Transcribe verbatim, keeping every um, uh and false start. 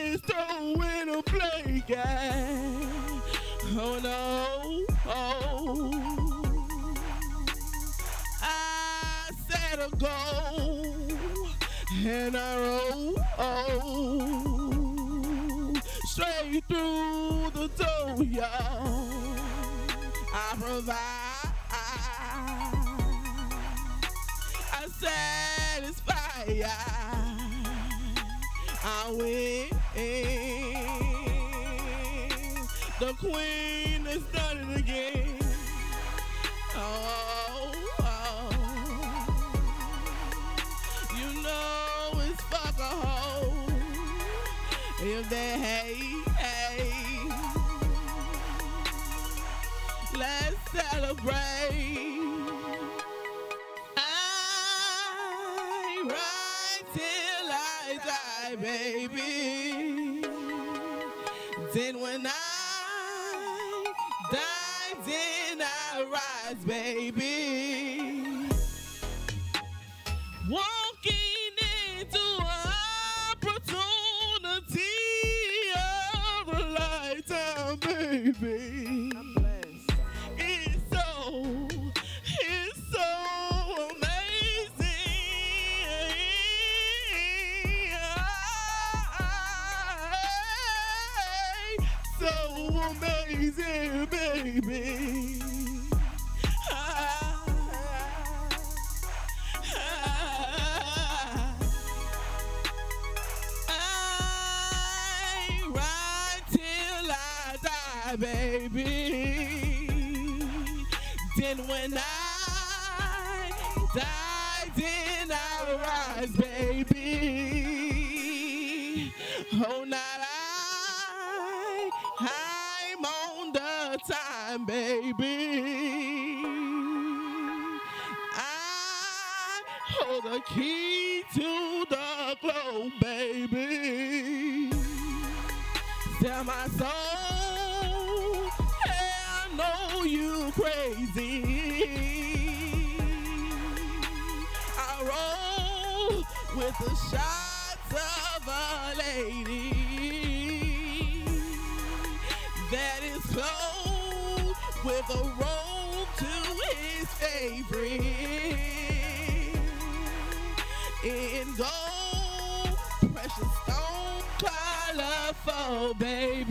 is throwing a blanket. Oh no, oh. I set a goal and I roll, oh, straight through the door, y'all. I provide, I satisfy, I win. The queen has done it again. Oh, oh. You know it's fuck a hoe. If they hate, hate. Let's celebrate. I ride till I die, baby. Then when I die, then I rise, baby. Walking into opportunity of a lifetime, baby. I'm blessed. It's so, it's so amazing. So amazing, baby. I, I, I ride till I die, baby. Then when I die, then I rise, baby. Oh, not I, I'm on the time, baby. I hold the key to the globe, baby. Tell my soul, hey, I know you crazy. I roll with the shots of a lady that is close with a roll to his favorite. In gold, precious stone, colorful, baby.